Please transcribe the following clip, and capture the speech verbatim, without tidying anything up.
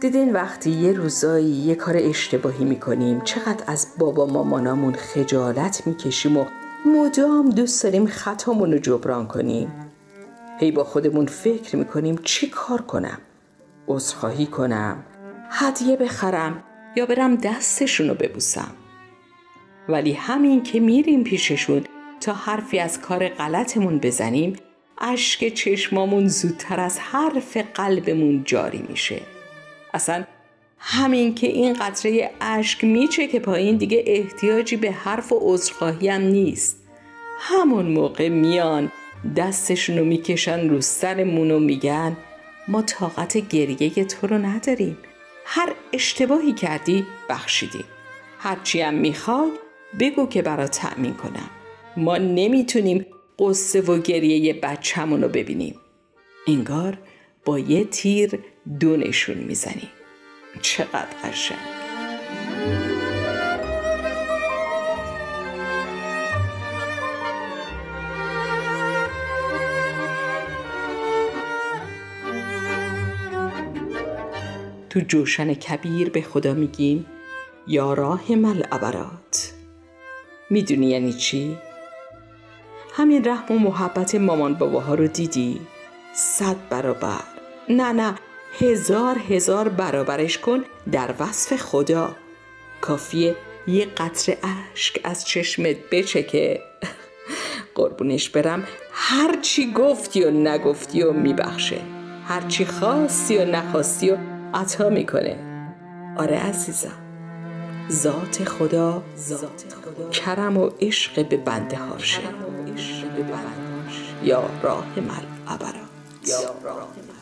دیدین وقتی یه روزایی یه کار اشتباهی میکنیم چقدر از بابا مامانامون خجالت میکشیم و مدام دوست داریم خطامون رو جبران کنیم. هی با خودمون فکر میکنیم چی کار کنم؟ عذرخواهی کنم؟ هدیه بخرم؟ یا برم دستشون رو ببوسم؟ ولی همین که میریم پیششون تا حرفی از کار غلطمون بزنیم، اشک چشمامون زودتر از حرف قلبمون جاری میشه. اصلا همین که این قطره اشک میچکه پایین دیگه احتیاجی به حرف و عذرخواهی هم نیست. همون موقع میان دستشونو میکشن رو سرمون و میگن ما طاقت گریه تو رو نداریم. هر اشتباهی کردی بخشیدیم. هرچی هم میخوای بگو که برات تأمین کنم. ما نمیتونیم قصه و گریه بچه‌مون رو ببینیم. انگار با یه تیر دو نشون میزنی. چقدر قشنگ. تو جوشن کبیر به خدا میگیم یا راحم العبرات. میدونی یعنی چی؟ همین رحم و محبت مامان باباها رو دیدی؟ صد برابر، نه نه هزار هزار برابرش کن در وصف خدا. کافیه یه قطره اشک از چشمت بچکه قربونش برم هر چی گفتی و نگفتی و میبخشه، هر چی خواستی و نخواستی و عطا میکنه. آره عزیزم، ذات خدا ذات خدا کرم و عشق به بنده هاشه. یا راحم العبرات.